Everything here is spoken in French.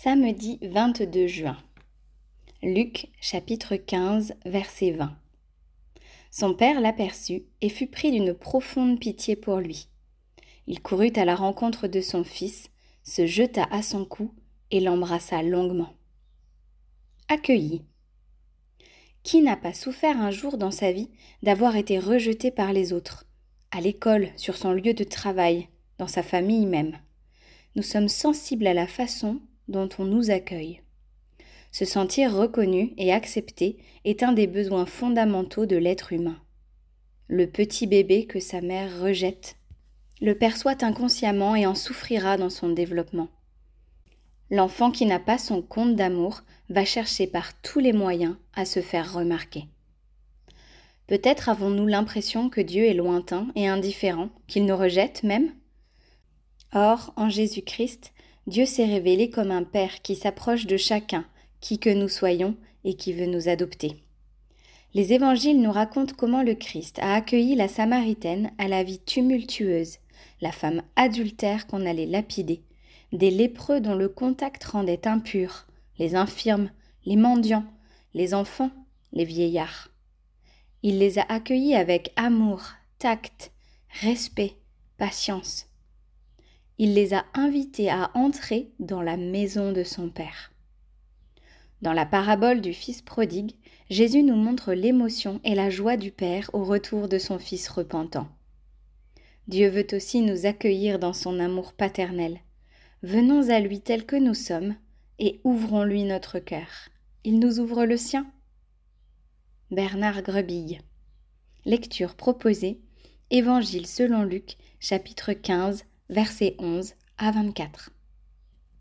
Samedi 22 juin. Luc chapitre 15 verset 20. Son père l'aperçut et fut pris d'une profonde pitié pour lui. Il courut à la rencontre de son fils, se jeta à son cou et l'embrassa longuement. Accueilli. Qui n'a pas souffert un jour dans sa vie d'avoir été rejeté par les autres, à l'école, sur son lieu de travail, dans sa famille même? Nous sommes sensibles à la façon dont on nous accueille. Se sentir reconnu et accepté est un des besoins fondamentaux de l'être humain. Le petit bébé que sa mère rejette le perçoit inconsciemment et en souffrira dans son développement. L'enfant qui n'a pas son compte d'amour va chercher par tous les moyens à se faire remarquer. Peut-être avons-nous l'impression que Dieu est lointain et indifférent, qu'il nous rejette même ? Or, en Jésus-Christ, Dieu s'est révélé comme un Père qui s'approche de chacun, qui que nous soyons, et qui veut nous adopter. Les évangiles nous racontent comment le Christ a accueilli la Samaritaine à la vie tumultueuse, la femme adultère qu'on allait lapider, des lépreux dont le contact rendait impurs, les infirmes, les mendiants, les enfants, les vieillards. Il les a accueillis avec amour, tact, respect, patience. Il les a invités à entrer dans la maison de son Père. Dans la parabole du Fils prodigue, Jésus nous montre l'émotion et la joie du Père au retour de son Fils repentant. Dieu veut aussi nous accueillir dans son amour paternel. Venons à lui tels que nous sommes et ouvrons-lui notre cœur. Il nous ouvre le sien. Bernard Grebille. Lecture proposée, Évangile selon Luc, chapitre 15, versets 11 à 24.